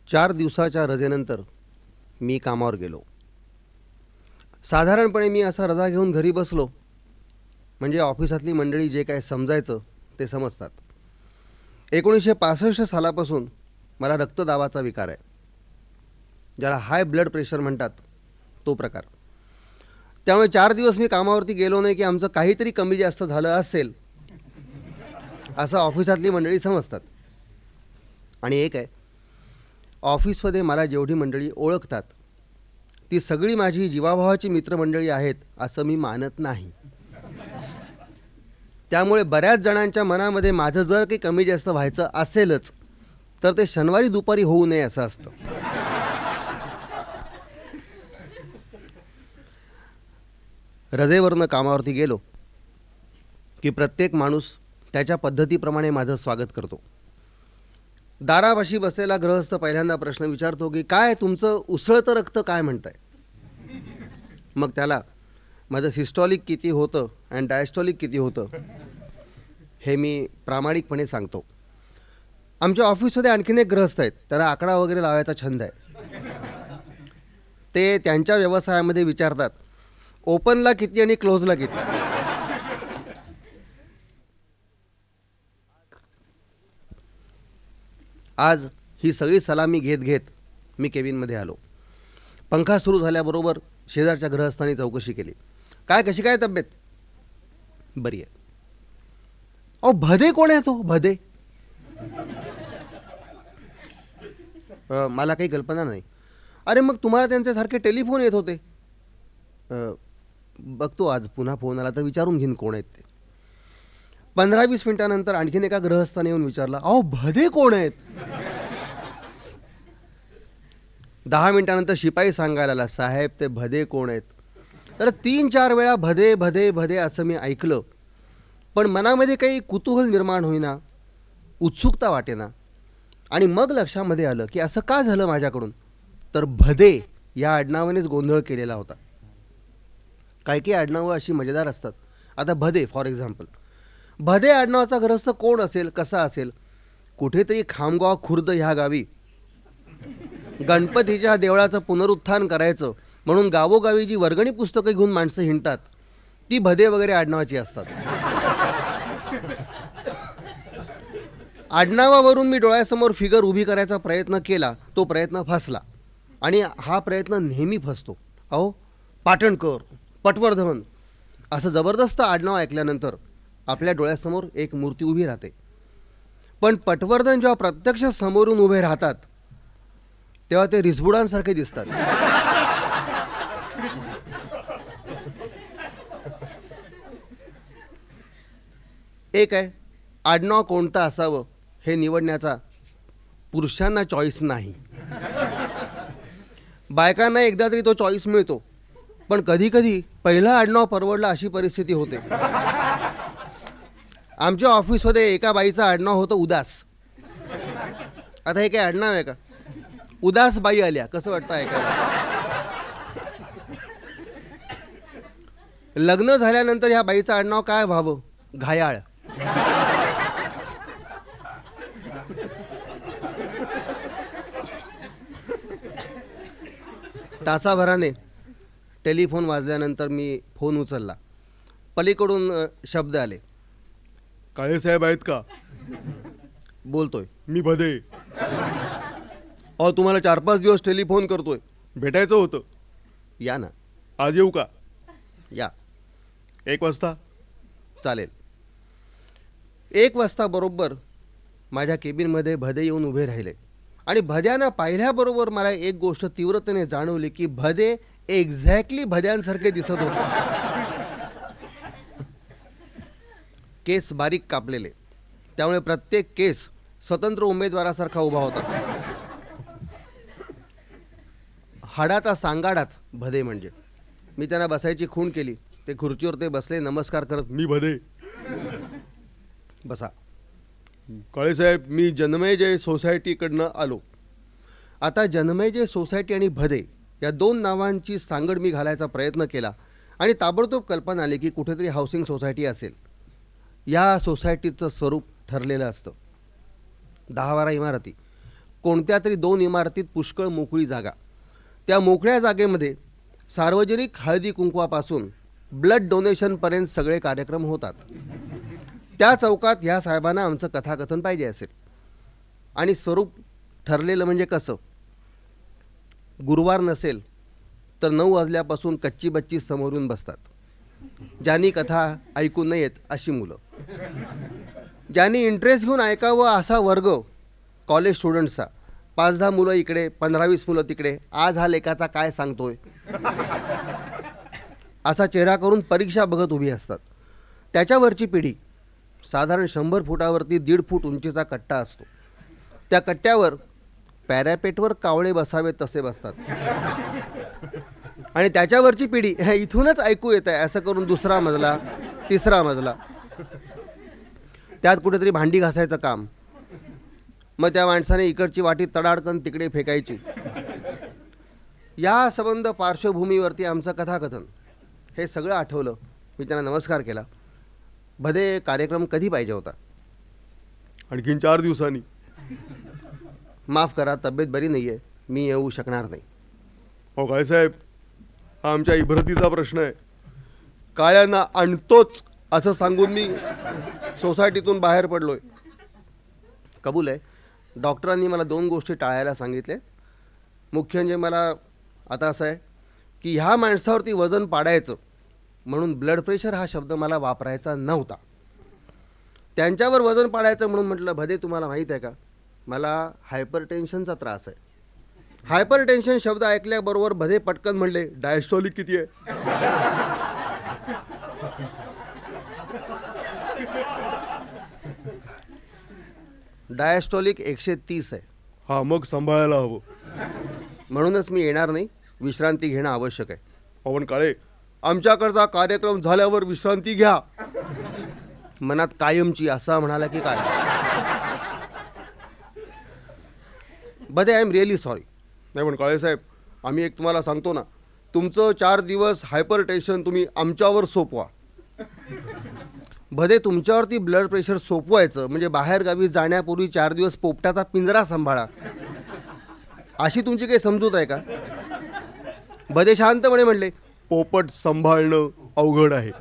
4 दिवसाच्या रजेनंतर मी कामावर गेलो. साधारणपणे मी असा रजा घेऊन घरी बसलो म्हणजे ऑफिसातली मंडळी जे काय समजायचं ते समजतात. 1965 सालापासून मला रक्तदाबाचा विकार आहे, ज्याला हाय ब्लड प्रेशर म्हणतात, तो प्रकार. त्यामुळे 4 दिवस मी कामावरती गेलो नाही की आमचं काहीतरी कमी जास्त झालं असेल असं ऑफिसातली मंडळी समजतात. आणि एक आहे, ऑफिसमध्ये मला जेवढी मंडळी ओळखतात ती सगळी माझी जीवाभावाची मित्रमंडळी आहेत असं मी मानत नाही. त्यामुळे बऱ्याच जणांच्या मनामध्ये माझं जर काही कमी जास्त व्हायचं असेलच तर ते शनिवारी दुपारी होऊ नये असं असतं. रजेवरनं कामावरती गेलो की प्रत्येक माणूस त्याच्या पद्धतीप्रमाणे माझं स्वागत करतो. दारापाशी बसलेला गृहस्थ पहिल्यांदा प्रश्न विचारतो की काय तुमचं उसळतं रक्त काय म्हणताय. मग त्याला माझं सिस्टॉलिक किती होतं आणि डायस्टॉलिक किती होतं हे मी प्रामाणिकपणे सांगतो. आमच्या ऑफिसमध्ये आणखीन एक गृहस्थ आहेत, त्याला आकडा वगैरे लावायचा छंद आहे. ते त्यांच्या व्यवसायामध्ये विचारतात ओपनला किती आणि क्लोजला किती. आज ही सगळी सलामी घेत घेत मी केबिनमध्ये आलो. पंखा सुरू झाल्याबरोबर शेजारच्या गृहस्थांनी चौकशी केली, काय कशी काय तब्येत. बरी आहे. अहो भदे कोण आहे तो भदे. मला काही कल्पना नाही. अरे मग तुम्हाला त्यांच्यासारखे टेलिफोन येत होते. बघतो आज पुन्हा फोन आला तर विचारून घेईन कोण आहेत ते. 15-20 मिनिटानंतर आणखीन एका गृहस्थाने येऊन विचारला, अहो भदे कोण आहेत. 10 मिनिटानंतर शिपाई सांगायला आला, साहेब ते भदे कोण आहेत. तर 3-4 वेळा भदे भदे भदे असं मी ऐकलं, पण मनामध्ये काही कुतूहल निर्माण होईना, उत्सुकता वाटेना. आणि मग लक्षामध्ये आलं की असं का झालं माझ्याकडून. तर भदे या आडनावानेच गोंधळ केलेला होता. काही काही आडनावं अशी मजेदार असतात. आता भदे फॉर एक्झाम्पल, भदे आडनावाचा ग्रस्त कोण असेल, कसा असेल. कुठेतरी खामगाव खुर्द ह्या गावी गणपतीच्या देवळाचं पुनरुत्थान करायचं म्हणून गावोगावी जी वर्गणी पुस्तकं घेऊन माणसं हिंडतात ती भदे वगैरे आडनावाची असतात. आडनावावरून मी डोळ्यासमोर फिगर उभी करायचा प्रयत्न केला, तो प्रयत्न फसला. आणि हा प्रयत्न नेहमी फसतो. अहो पाटणकर, पटवर्धन असं जबरदस्त आडनाव ऐकल्यानंतर आपल्या डोळ्यासमोर एक मूर्ती उभी राहते. पण पटवर्धन जेव्हा प्रत्यक्ष समोरून उभे राहतात तेव्हा ते रिसबुडांसारखे दिसतात. एक आहे, आडनाव कोणतं असावं हे निवडण्याचा पुरुषांना चॉईस नाही. बायकांना एकदा तरी तो चॉईस मिळतो, पण कधी कधी पहिलं आडनाव परवडलं अशी परिस्थिती होते. आमच्या ऑफिसमध्ये एका बाईचं आडनाव होतं उदास. आता हे काय आडनाव आहे का. उदास बाई आल्या, कसं वाटतं ऐकायला. लग्न झाल्यानंतर ह्या बाईचं आडनाव काय व्हावं, घायाळ. तासाभराने टेलिफोन वाजल्यानंतर मी फोन उचलला. पलीकडून शब्द आले, काळे साहेब आहेत का. बोलतोय मी भदे. अहो तुम्हाला 4-5 दिवस टेलिफोन करतोय, भेटायचं होतं. या ना. आज येऊ का. या. 1 वाजता चालेल. 1 वाजता बरोबर माझ्या केबिनमध्ये भदे येऊन उभे राहिले. आणि भद्यांना पाहिल्याबरोबर मला एक गोष्ट तीव्रतेने जाणवली की भदे एक्झॅक्टली भद्यांसारखे दिसत होते. केस बारीक कापलेले, त्यामुळे प्रत्येक केस स्वतंत्र उमेदवारासारखा उभा होता. हाडाचा सांगाडाच भदे म्हणजे. मी त्यांना बसायची खूण केली. ते खुर्चीवर ते बसले, नमस्कार करत, मी भदे. बसा. काळे साहेब मी जन्मेजय सोसायटीकडनं आलो. आता जन्मेजय सोसायटी आणि भदे या 2 नावांची सांगड मी घालायचा प्रयत्न केला आणि ताबडतोब कल्पना आली की कुठेतरी हाऊसिंग सोसायटी असेल. या सोसायटीचं स्वरूप ठरलेलं असतं. 10-12 इमारती, कोणत्या तरी 2 इमारतीत पुष्कळ मोकळी जागा. त्या मोकळ्या जागेमध्ये सार्वजनिक हळदी कुंकवापासून ब्लड डोनेशनपर्यंत सगळे कार्यक्रम होतात. त्या चौकात ह्या साहेबांना आमचं कथाकथन पाहिजे असेल. आणि स्वरूप ठरलेलं म्हणजे कसं, गुरुवार नसेल तर 9 वाजल्यापासून कच्ची बच्ची समोरून बसतात. ज्यांनी कथा ऐकू नयेत अशी मुलं, ज्यांनी इंटरेस्ट घेऊन ऐकावं असा वर्ग कॉलेज स्टुडंट्सचा, 5-10 मुलं इकडे, 15-20 मुलं तिकडे, आज हा लेखाचा काय सांगतोय असा चेहरा करून परीक्षा बघत उभी असतात. त्याच्यावरची पिढी साधारण 100 फुटावरती 1.5 फूट उंचीचा कट्टा असतो. त्या कट्ट्यावर पॅरापेटवर कावळे बसावेत तसे बसतात. आणि त्याच्यावरची पिढी इथूनच ऐकू येत आहे असं करून 2रा मजला, 3रा मजला, त्यात कुठेतरी भांडी घासायचं काम. मग त्या माणसाने इकडची वाटी तडाडकन तिकडे फेकायची. या संबंध पार्श्वभूमीवरती आमचं कथाकथन हे सगळं आठवलं. मी त्यांना नमस्कार केला. भदे, कार्यक्रम कधी पाहिजे होता? आणखीन 4 दिवसांनी. माफ करा, तब्येत बरी नाही आहे, मी येऊ शकणार नाही. हो काळेसाहेब, हा आमच्या इब्रतीचा प्रश्न आहे. काळ्यांना आणतोच असं सांगून मी सोसायटीतून बाहेर पडलोय. कबूल आहे, डॉक्टरांनी मला 2 गोष्टी टाळायला सांगितले. मुख्य म्हणजे मला आता असं आहे की ह्या माणसावरती वजन पाडायचं म्हणून ब्लड प्रेशर हा शब्द मला वापरायचा नव्हता. त्यांच्यावर वजन पाडायचं म्हणून म्हटलं, भदे तुम्हाला माहीत आहे का, मला हायपरटेन्शनचा त्रास आहे. हायपरटेन्शन शब्द ऐकल्याबरोबर भदे पटकन म्हणले, डायस्टोलिक किती आहे? डायस्टोलिक 130 आहे. हा, मग सांभाळायला हवं. म्हणूनच मी येणार नाही, विश्रांती घेणं आवश्यक आहे. पवन काळे, आमच्याकडचा कार्यक्रम झाल्यावर विश्रांती घ्या. मनात कायमची असा म्हणाला की काय. बदे, आय एम रिअली सॉरी. नाही पण काळेसाहेब, आम्ही एक तुम्हाला सांगतो ना, तुमचं 4 दिवस हायपर टेन्शन तुम्ही आमच्यावर सोपवा. भदे, तुमच्यावरती ब्लड प्रेशर सोपवायचं म्हणजे बाहेरगावी जाण्यापूर्वी 4 दिवस पोपटाचा पिंजरा सांभाळा, अशी तुमची काही समजूत आहे का? भदे शांतपणे म्हणले, पोपट सांभाळणं अवघड आहे.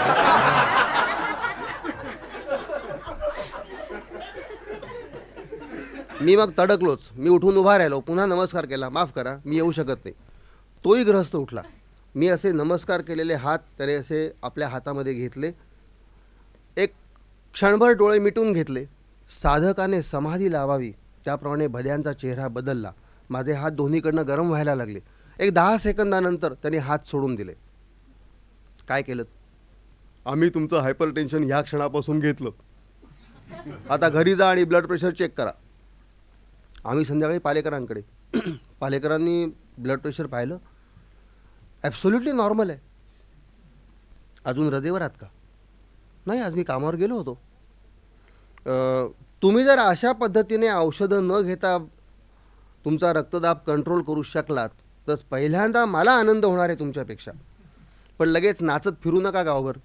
मी मग तडकलोच. मी उठून उभा राहिलो, पुन्हा नमस्कार केला. माफ करा, मी येऊ शकत नाही. तोही गृहस्थ उठला. मी असे नमस्कार केलेले हात त्याने असे आपल्या हातामध्ये घेतले. एक क्षणभर डोळे मिटून घेतले. साधकाने समाधी लावावी त्याप्रमाणे भद्यांचा चेहरा बदलला. माझे हात दोन्हीकडनं गरम व्हायला लागले. एक 10 सेकंदानंतर त्याने हात सोडून दिले. काय केलं? आम्ही तुमचं हायपर टेन्शन ह्या क्षणापासून घेतलं. आता घरी जा आणि ब्लड प्रेशर चेक करा. आम्ही संध्याकाळी पालेकरांकडे. पालेकरांनी ब्लड प्रेशर पाहिलं. ॲब्सोल्युटली नॉर्मल आहे. अजून रजेवर आहात का? नाही, आज मी कामावर गेलो होतो. तुम्ही जर अशा पद्धतीने औषधं न घेता तुमचा रक्तदाब कंट्रोल करू शकलात तर पहिल्यांदा मला आनंद होणार आहे तुमच्यापेक्षा. पण लगेच नाचत फिरू नका गावभर.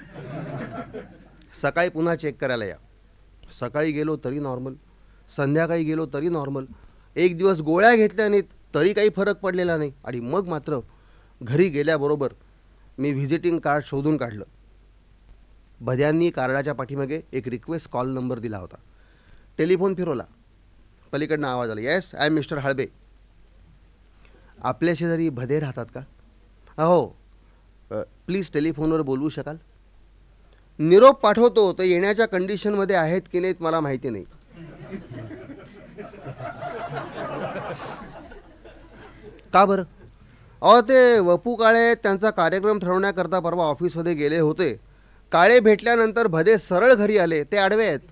सकाळी पुन्हा चेक करायला या. सकाळी गेलो तरी नॉर्मल, संध्याकाळी गेलो तरी नॉर्मल. एक दिवस गोळ्या घेतल्याने तरी काही फरक पडलेला नाही. आणि मग मात्र घरी गेल्याबरोबर मी व्हिजिटिंग कार्ड शोधून काढलं. भद्यांनी कार्डाच्या पाठीमागे एक रिक्वेस्ट कॉल नंबर दिला होता. टेलिफोन फिरवला. पलीकडनं आवाज आला, yes, I am mister Halbe. आपल्या शेजारी भदे राहतात का? हो. प्लीज टेलिफोनवर बोलवू शकाल? निरोप पाठवतो तर येण्याच्या कंडिशनमध्ये आहेत की नाहीत मला माहिती नाही. का बरं? अहो, ते वपू काळे त्यांचा कार्यक्रम ठरवण्याकरता परवा ऑफिसमध्ये गेले होते. काळे भेटल्यानंतर भदे सरळ घरी आले. ते आडवे आहेत.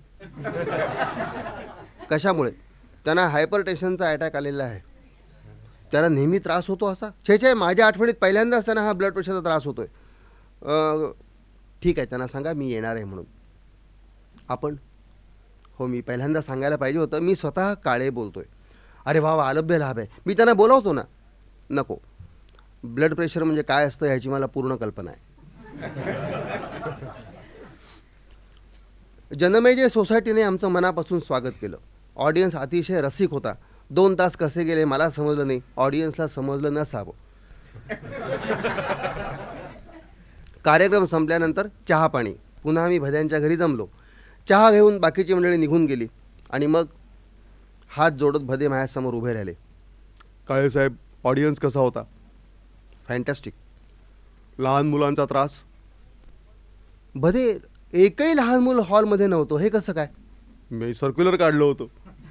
कशामुळे? त्यांना हायपरटेन्शनचा अटॅक आलेला आहे. त्यांना नेहमी त्रास होतो असा? छे, माझ्या आठवणीत पहिल्यांदाच त्यांना हा ब्लड प्रेशरचा त्रास होतोय. ठीक आहे, त्यांना सांगा मी येणार आहे म्हणून. आपण? हो, मी पहिल्यांदा सांगायला पाहिजे होतं. मी स्वतः काळे बोलतोय. अरे वा, अलभ्य लाभ आहे. मी त्यांना बोलावतो ना. नको, ब्लड प्रेशर म्हणजे काय असतं ह्याची मला पूर्ण कल्पना आहे. जनमेजय सोसायटीने आमचं मनापासून स्वागत केलं. ऑडियन्स अतिशय रसिक होता. 2 तास कसे गेले मला समजलं नाही, ऑडियन्सला समजलं नसावं. कार्यक्रम संपल्यानंतर चहा पाणी. पुन्हा आम्ही भद्यांच्या घरी जमलो. चहा घेऊन बाकीची मंडळी निघून गेली आणि मग हात जोडत भदे माझ्यासमोर उभे राहिले. काळेसाहेब, ऑडियन्स कसा होता? फॅन्टॅस्टिक. लहान मुलांचा त्रास? भदे, एकही लहान मुलं हॉलमध्ये नव्हतं. हे कसं काय? मी सर्क्युलर काढलं होतं.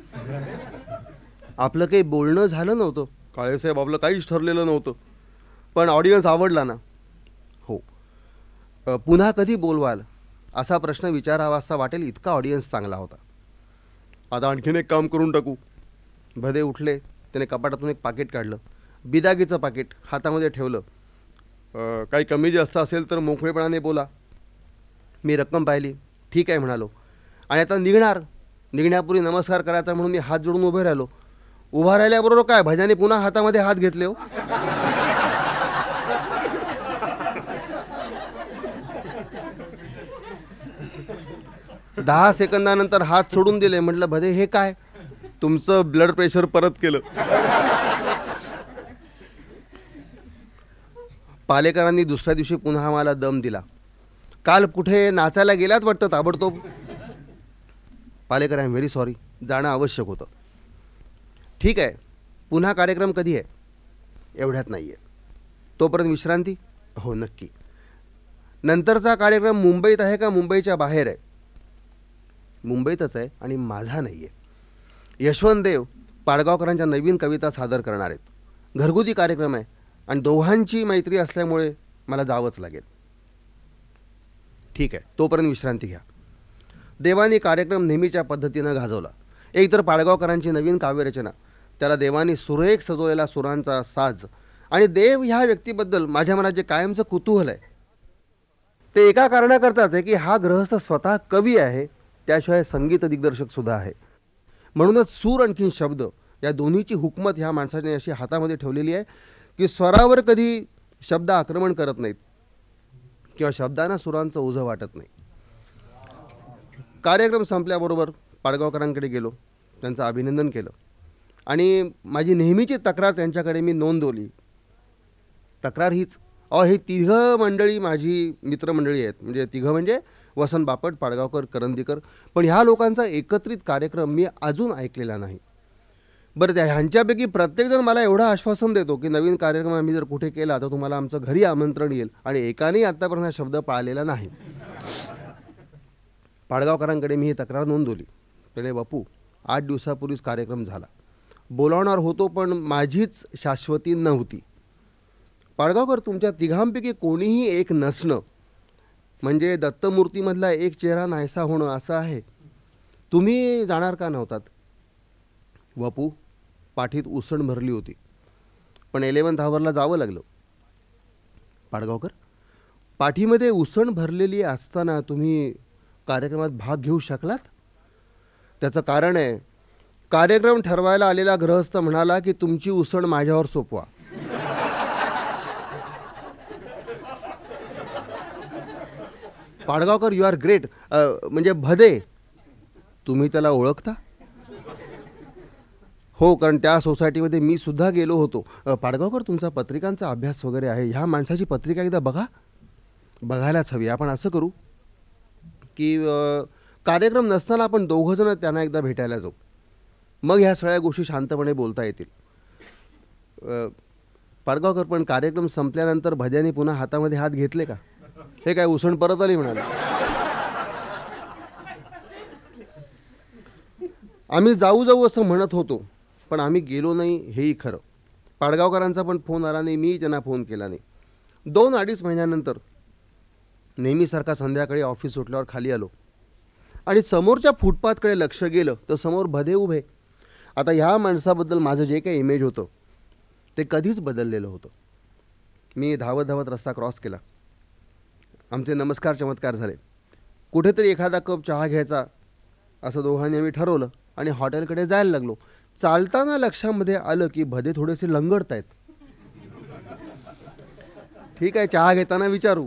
आपलं काही बोलणं झालं नव्हतं. काळेसाहेब, आपलं काहीच ठरलेलं नव्हतं, पण ऑडियन्स आवडला ना. हो. पुन्हा कधी बोलवाल असा प्रश्न विचारावा असा वाटेल इतका ऑडियन्स चांगला होता. आता आणखीन एक काम करून टाकू. भदे उठले. त्याने कपाटातून एक पाकिट काढलं. बिदागीचं पाकिट हातामध्ये ठेवलं. काही कमी जास्त असेल तर मोकळेपणाने बोला. मी रक्कम पाहिली. ठीक आहे म्हणालो. आणि आता निघण्यापूर्वी नमस्कार करायचा म्हणून मी हात जोडून उभे राहिलो. उभा राहिल्याबरोबर काय भद्याने पुन्हा हातामध्ये हात घेतले हो. दहा सेकंदानंतर हात सोडून दिले. म्हटलं भदे हे काय? तुमचं ब्लड प्रेशर परत केलं. पालेकरांनी दुसऱ्या दिवशी पुन्हा आम्हाला दम दिला. काल कुठे नाचायला गेलात वाटतं ताबडतोब. Palekar, I am very sorry, जाणं आवश्यक होतं. ठीक आहे, पुन्हा कार्यक्रम कधी आहे? एवढ्यात नाही आहे. तोपर्यंत विश्रांती? हो नक्की. नंतरचा कार्यक्रम मुंबईत आहे का मुंबईच्या बाहेर आहे? मुंबईतच आहे आणि माझा नाही आहे. यशवंत देव पाडगावकरांच्या नवीन कविता सादर करणार आहेत. घरगुती कार्यक्रम आहे आणि दोघांची मैत्री असल्यामुळे मला जावंच लागेल. ठीक आहे, तोपर्यंत विश्रांती घ्या. देवानी कार्यक्रम नेहमीच्या पद्धतीनं गाजवला. एकतर पाडगावकरांची नवीन काव्यरचना, त्याला देवानी सुरेख सजवलेला सुरांचा साज आणि देव ह्या व्यक्तीबद्दल माझ्या मनात जे कायमचं कुतूहल आहे ते एका कारणाकरताच आहे की हा गृहस्थ स्वतः कवी आहे, त्याशिवाय संगीत दिग्दर्शक सुद्धा आहे. म्हणूनच सूर आणखीन शब्द या दोन्हीची हुकमत ह्या माणसाने अशी हातामध्ये ठेवलेली आहे की स्वरावर कधी शब्द आक्रमण करत नाहीत किंवा शब्दांना सुरांचं ओझं वाटत नाही. कार्यक्रम संपल्याबरोबर पाडगावकरांकडे गेलो, त्यांचं अभिनंदन केलं आणि माझी नेहमीची तक्रार त्यांच्याकडे मी नोंदवली. तक्रार हीच, हे तिघं मंडळी माझी मित्रमंडळी आहेत. म्हणजे तिघं म्हणजे वसंत बापट, पाडगावकर, करंदीकर. पण ह्या लोकांचा एकत्रित कार्यक्रम मी अजून ऐकलेला नाही. बरं, त्या ह्यांच्यापैकी प्रत्येकजण मला एवढं आश्वासन देतो की नवीन कार्यक्रम आम्ही जर कुठे केला तर तुम्हाला आमचं घरी आमंत्रण येईल, आणि एकानेही आत्तापर्यंत हा शब्द पाळलेला नाही. पाडगावकरांकडे मी ही तक्रार नोंदवली. त्याने, बापू, 8 दिवसापूर्वीच कार्यक्रम झाला. बोलावणार होतो पण माझीच शाश्वती नव्हती. पाडगावकर, तुमच्या तिघांपैकी कोणीही एक नसणं म्हणजे दत्तमूर्तीमधला एक चेहरा नाहीसा होणं असं आहे. तुम्ही जाणार का नव्हतात? बापू, पाठीत उसण भरली होती पण 11th आवरला जावं लागलं. पाडगावकर, पाठीमध्ये उसण भरलेली असताना तुम्ही कार्यक्रमात भाग घेऊ शकलात? त्याचं कारण आहे, कार्यक्रम ठरवायला आलेला गृहस्थ म्हणाला की तुमची उसण माझ्यावर सोपवा. Padgaonkar, you are great. म्हणजे भदे, तुम्ही त्याला ओळखता? हो, कारण त्या सोसायटीमध्ये मी सुद्धा गेलो होतो. पाडगावकर, तुमचा पत्रिकांचा अभ्यास वगैरे आहे. ह्या माणसाची पत्रिका एकदा बघा. बघायलाच हवी. आपण असं करू की कार्यक्रम नसताना आपण दोघंजणं त्यांना एकदा भेटायला जाऊ. मग ह्या सगळ्या गोष्टी शांतपणे बोलता येतील. पाडगावकर, पण कार्यक्रम संपल्यानंतर भद्याने पुन्हा हातामध्ये हात घेतले का? हे काय, उसण परत आली म्हणाले. आम्ही जाऊ जाऊ असं म्हणत होतो पण आम्ही गेलो नाही हेही खरं. पाडगावकरांचा पण फोन आला नाही, मी त्यांना फोन केला नाही. 2-2.5 महिन्यानंतर नेहमीसारखा संध्याकाळी ऑफिस सुटल्यावर खाली आलो आणि समोरच्या फुटपाथकडे लक्ष गेलं तर समोर भदे उभे. आता ह्या माणसाबद्दल माझं जे काही इमेज होतं ते कधीच बदललेलं होतं. मी धावत धावत रस्ता क्रॉस केला. आमचे नमस्कार चमत्कार झाले. कुठेतरी एखादा कप चहा घ्यायचा असं दोघांनी आम्ही ठरवलं आणि हॉटेलकडे जायला लागलो. चालताना लक्षामध्ये आलं की भदे थोडेसे लंगडत आहेत. ठीक आहे, चहा घेताना विचारू,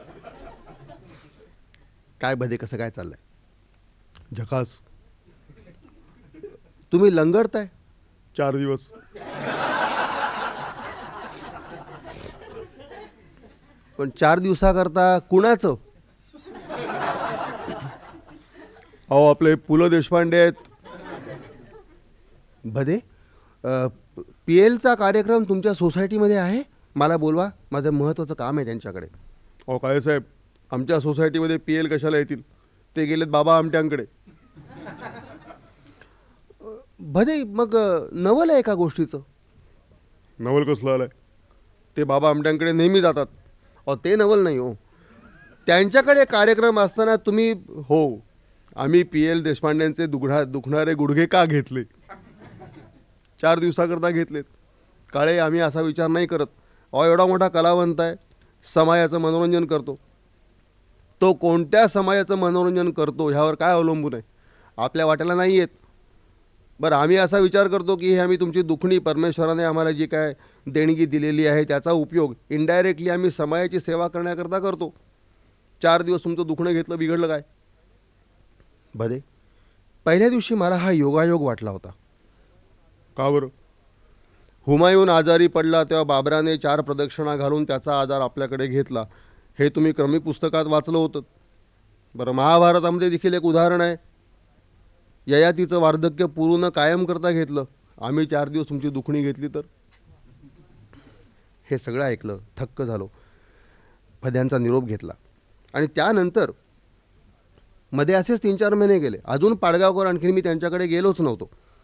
काय भदे, कसं काय चाललंय? झकास. तुम्ही लंगडताय? 4 दिवस. पण 4 दिवसाकरता कुणाचं? अहो आपले पु ल देशपांडे आहेत. भदे PLचा कार्यक्रम तुमच्या सोसायटीमध्ये आहे? मला बोलवा, माझं महत्त्वाचं काम आहे त्यांच्याकडे. अहो काळेसाहेब, आमच्या सोसायटीमध्ये PL कशाला येतील? ते गेलेत बाबा आमट्यांकडे. भदे मग नवल आहे एका गोष्टीचं. नवल कसलं आलंय? ते बाबा आमट्यांकडे नेहमी जातात. अहो ते नवल नाही हो, त्यांच्याकडे कार्यक्रम असताना तुम्ही हो, आम्ही PL देशपांड्यांचे दुखणारे गुडघे का घेतले? 4 दिवसाकरता घेतलेत. काळे, आम्ही असा विचार नाही करत. अहो एवढा मोठा कलावंत आहे, समाजाचं मनोरंजन करतो. तो कोणत्या समाजाचं मनोरंजन करतो ह्यावर काय अवलंबून आहे? आपल्या वाट्याला नाही येत. बरं, आम्ही असा विचार करतो की हे आम्ही तुमची दुखणी, परमेश्वराने आम्हाला जी काय देणगी दिलेली आहे त्याचा उपयोग इनडायरेक्टली आम्ही समाजाची सेवा करण्याकरता करतो. 4 दिवस तुमचं दुखणं घेतलं, बिघडलं काय? भदे पहिल्या दिवशी मला हा योगायोग वाटला होता. का बरं? हुमायून आजारी पडला तेव्हा बाबराने 4 प्रदक्षिणा घालून त्याचा आजार आपल्याकडे घेतला. हे तुम्ही क्रमिक पुस्तकात वाचलं होतं. बरं, महाभारतामध्ये देखील एक उदाहरण आहे. ययातीचं वार्धक्य पूर्ण कायम करता घेतलं. आम्ही 4 दिवस तुमची दुखणी घेतली तर? हे सगळं ऐकलं, थक्क झालो. भद्यांचा निरोप घेतला आणि त्यानंतर मध्ये असेच 3-4 महिने गेले. अजून पाडगावकर आणखीन मी त्यांच्याकडे गेलोच नव्हतो.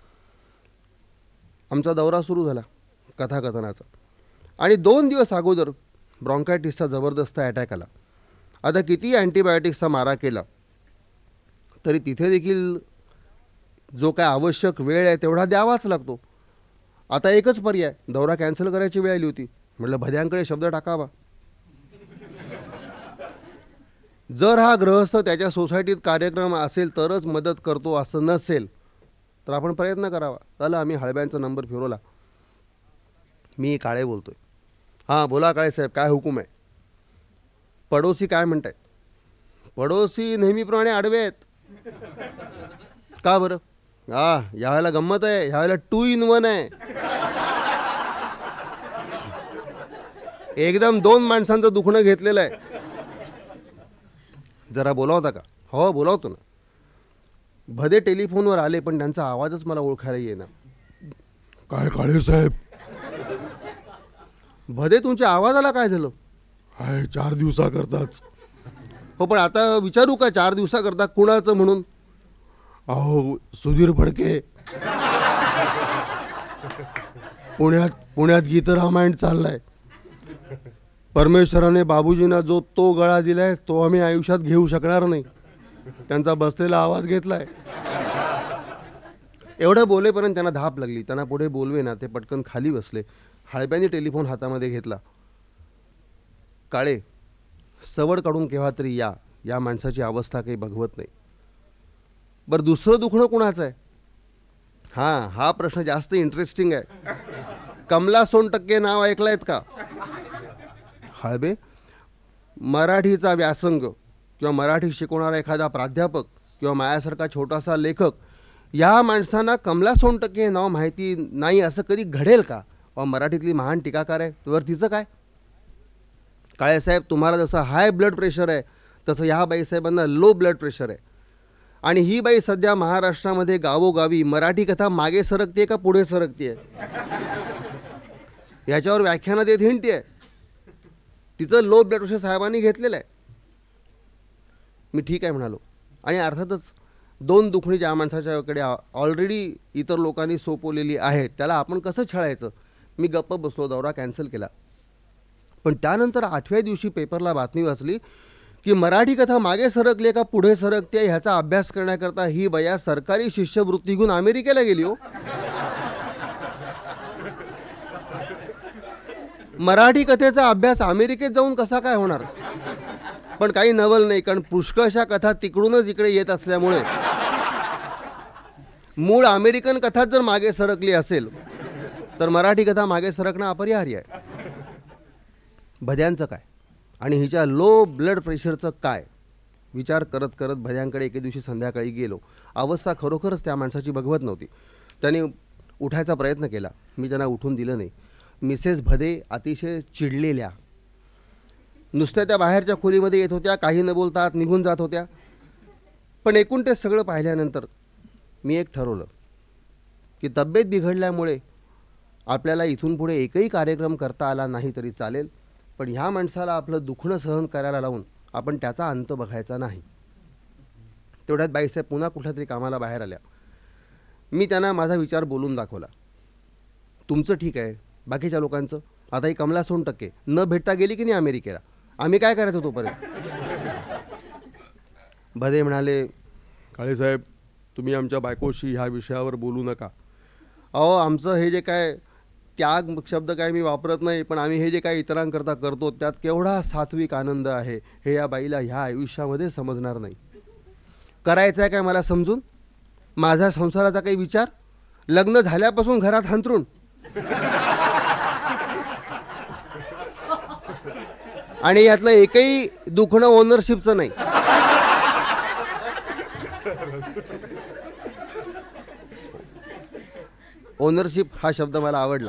आमचा दौरा सुरू झाला कथाकथनाचा आणि 2 दिवस अगोदर ब्रॉन्कायटिसचा जबरदस्त अटॅक आला. आता किती अँटीबायोटिक्सचा मारा केला तरी तिथे देखील जो काय आवश्यक वेळ आहे तेवढा द्यावाच लागतो. आता एकच पर्याय, दौरा कॅन्सल करायची वेळ आली होती. म्हटलं भद्यांकडे शब्द टाकावा. जर हा गृहस्थ त्याच्या सोसायटीत कार्यक्रम असेल तरच मदत करतो असं नसेल तर आपण प्रयत्न करावा. चला, आम्ही हळब्यांचा नंबर फिरवला. मी काळे बोलतोय. हां बोला काळेसाहेब, काय हुकूम आहे? पडोसी काय म्हणतायत? पडोसी नेहमीप्रमाणे आडवे आहेत. का बरं? यावेळेला गंमत आहे, ह्यावेळेला 2 in 1 आहे. एकदम 2 माणसांचं दुखणं घेतलेलं आहे. जरा बोलावता का? हो बोलावतो ना. भदे टेलिफोनवर आले पण त्यांचा आवाजच मला ओळखायला येईना. काय काळेसाहेब? भदे तुमच्या आवाजाला काय झालं? हाय, 4 दिवसाकरताच. हो पण आता विचारू का 4 दिवसाकरता कुणाचं म्हणून? अहो सुधीर फडके, पुण्यात गीतरामायण चाललाय. परमेश्वराने बाबूजींना जो तो गळा दिलाय तो आम्ही आयुष्यात घेऊ शकणार नाही. त्यांचा बसलेला आवाज घेतलाय. एवढं बोलेपर्यंत त्यांना धाप लागली. त्यांना पुढे बोलवे ना, ते पटकन खाली बसले. हळब्यांनी टेलिफोन हातामध्ये घेतला. काळे, सवड काढून केव्हा तरी या माणसाची अवस्था काही बघवत नाही. बरं, दुसरं दुखणं कुणाचं आहे? हा प्रश्न जास्त इंटरेस्टिंग आहे. कमला सोनटक्के नाव ऐकलंयत का? हळबे, मराठीचा व्यासंग किंवा मराठी शिकवणारा एखादा प्राध्यापक किंवा माझ्यासारखा छोटासा लेखक, या माणसांना कमला सोनटक्के हे नाव माहिती नाही असं कधी घडेल का? मराठीतली महान टीकाकार आहे, तर तिचं काय? काळेसाहेब, तुम्हाला जसं हाय ब्लड प्रेशर आहे तसं ह्या बाईसाहेबांना लो ब्लड प्रेशर आहे. आणि ही बाई सध्या महाराष्ट्रामध्ये गावोगावी मराठी कथा मागे सरकते का पुढे सरकते याच्यावर व्याख्यानं देत हिंडते. तिचं लो ब्लड प्रेशर साहेबांनी घेतलेलं आहे. मी ठीक आहे म्हणालो. आणि अर्थातच 2 दुखणी ज्या माणसाच्याकडे ऑलरेडी इतर लोकांनी सोपवलेली आहेत त्याला आपण कसं छळायचं? मी गप्प बसलो, दौरा कॅन्सल केला. पण त्यानंतर 8व्या दिवशी पेपरला बातमी वाचली की मराठी कथा मागे सरकले का पुढे सरकते ह्याचा अभ्यास करण्याकरता ही बया सरकारी शिष्यवृत्ती घेऊन अमेरिकेला गेली. हो, मराठी कथेचा अभ्यास अमेरिकेत जाऊन कसा काय होणार? पण काही नवल नाही, कारण पुष्कळशा कथा तिकडूनच इकडे येत असल्यामुळे मूळ अमेरिकन कथाच जर मागे सरकली असेल तर मराठी कथा मागे सरकणं अपरिहार्य आहे. भद्यांचं काय आणि हिच्या लो ब्लड प्रेशरचं काय? विचार करत करत भद्यांकडे एके दिवशी संध्याकाळी गेलो. अवस्था खरोखरच त्या माणसाची बघवत नव्हती. त्यांनी उठायचा प्रयत्न केला. मी त्यांना उठून दिलं नाही. मिसेस भदे अतिशय चिडलेल्या, नुसत्या त्या बाहेरच्या खोलीमध्ये येत होत्या, काही न बोलता आत निघून जात होत्या. पण एकूण ते सगळं पाहिल्यानंतर मी एक ठरवलं की तब्येत बिघडल्यामुळे आपल्याला इथून पुढे एकही कार्यक्रम करता आला नाही तरी चालेल, पण ह्या माणसाला आपलं दुखणं सहन करायला लावून आपण त्याचा अंत बघायचा नाही. तेवढ्यात बाईसाहेब पुन्हा कुठल्या तरी कामाला बाहेर आल्या. मी त्यांना माझा विचार बोलून दाखवला. तुमचं ठीक आहे, बाकीच्या लोकांचं? आता ही कमला सोनटक्के न भेटता गेली की नाही अमेरिकेला, आम्ही काय करायचं तोपर्यंत? भदे म्हणाले, काळेसाहेब, तुम्ही आमच्या बायकोशी ह्या विषयावर बोलू नका. अहो आमचं हे जे काय त्याग शब्द काय मी वापरत नाही, पण आम्ही हे जे काय इतरांकरता करतो त्यात केवढा सात्विक आनंद आहे हे या बाईला ह्या आयुष्यामध्ये समजणार नाही. करायचं आहे काय मला समजून? माझा संसाराचा काही विचार? लग्न झाल्यापासून घरात हंतरून आणि यातलं एकही दुखणं ओनरशिपचं नाही. ओनरशिप हा शब्द मला आवडला.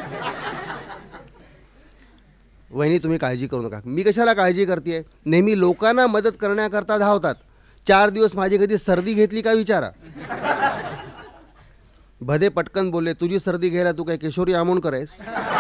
वहिनी तुम्ही काळजी करू नका. मी कशाला काळजी करते? नेहमी लोकांना मदत करण्याकरता धावतात. 4 दिवस माझी कधी सर्दी घेतली का विचारा. भदे पटकन बोलले, तुझी सर्दी घ्यायला तू काय किशोरी आमोणकर आहेस?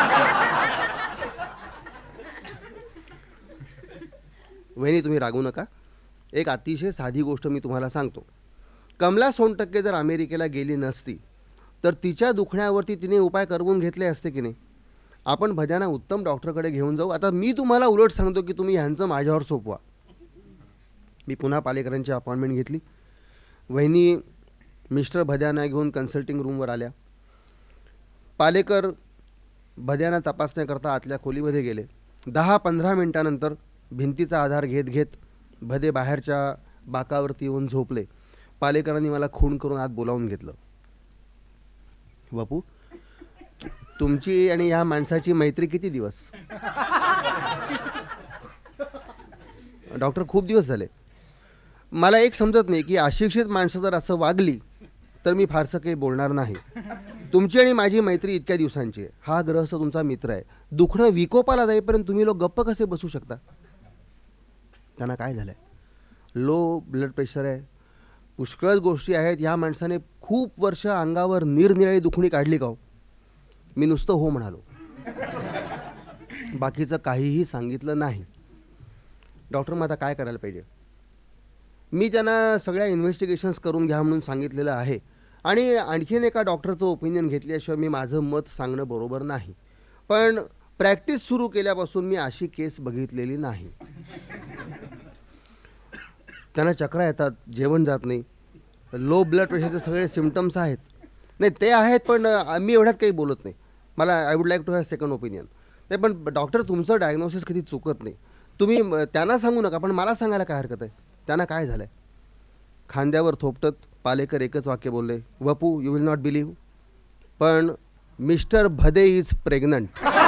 वहिनी तुम्ही रागू नका. एक अतिशय साधी गोष्ट मी तुम्हाला सांगतो. कमला सोनटक्के जर अमेरिकेला गेली नसती तर तिच्या दुखण्यावरती तिने उपाय करवून घेतले असते की नाही? आपण भद्यांना उत्तम डॉक्टरकडे घेऊन जाऊ. आता मी तुम्हाला उलट सांगतो की तुम्ही ह्यांचं माझ्यावर सोपवा. मी पुन्हा पालेकरांची अपॉइंटमेंट घेतली. वहिनी मिस्टर भद्यांना घेऊन कन्सल्टिंग रूमवर आल्या. पालेकर भद्यांना तपासण्याकरता आतल्या खोलीमध्ये गेले. 10-15 मिनिटानंतर भिंतीचा आधार घेत घेत भदे बाहेरच्या बाकावरती येऊन झोपले. पालेकरांनी मला खूण करून आत बोलावून घेतलं. बापू, तुमची आणि ह्या माणसाची मैत्री किती दिवस? डॉक्टर, खूप दिवस झाले. मला एक समजत नाही की अशिक्षित माणसं जर असं वागली तर मी फारसं काही बोलणार नाही. तुमची आणि माझी मैत्री इतक्या दिवसांची आहे. हा ग्रहस्थ तुमचा मित्र आहे. दुखणं विकोपाला जाईपर्यंत तुम्ही लोक गप्प कसे बसू शकता? त्यांना काय झालं आहे? लो ब्लड प्रेशर आहे, पुष्कळच गोष्टी आहेत. ह्या माणसाने खूप वर्ष अंगावर निरनिराळी दुखणी काढली का हो? मी नुसतं हो म्हणालो, बाकीचं काहीही सांगितलं नाही. डॉक्टर, मग आता काय करायला पाहिजे? मी त्यांना सगळ्या इन्व्हेस्टिगेशन्स करून घ्या म्हणून सांगितलेलं आहे आणि आणखीन एका डॉक्टरचं ओपिनियन घेतल्याशिवाय मी माझं मत सांगणं बरोबर नाही. पण प्रॅक्टिस सुरू केल्यापासून मी अशी केस बघितलेली नाही. त्यांना चक्रा येतात, जेवण जात नाही, लो ब्लड प्रेशरचे सगळे सिम्पटम्स आहेत. नाही ते आहेत, पण मी एवढ्यात काही बोलत नाही. मला I would like to have second opinion. नाही पण डॉक्टर, तुमचं डायग्नोसिस कधी चुकत नाही. तुम्ही त्यांना सांगू नका, पण मला सांगायला काय हरकत आहे? त्यांना काय झालं आहे? खांद्यावर थोपटत पालेकर एकच वाक्य बोलले, Vapu, you will not believe, पण मिस्टर भदे इज प्रेग्नंट.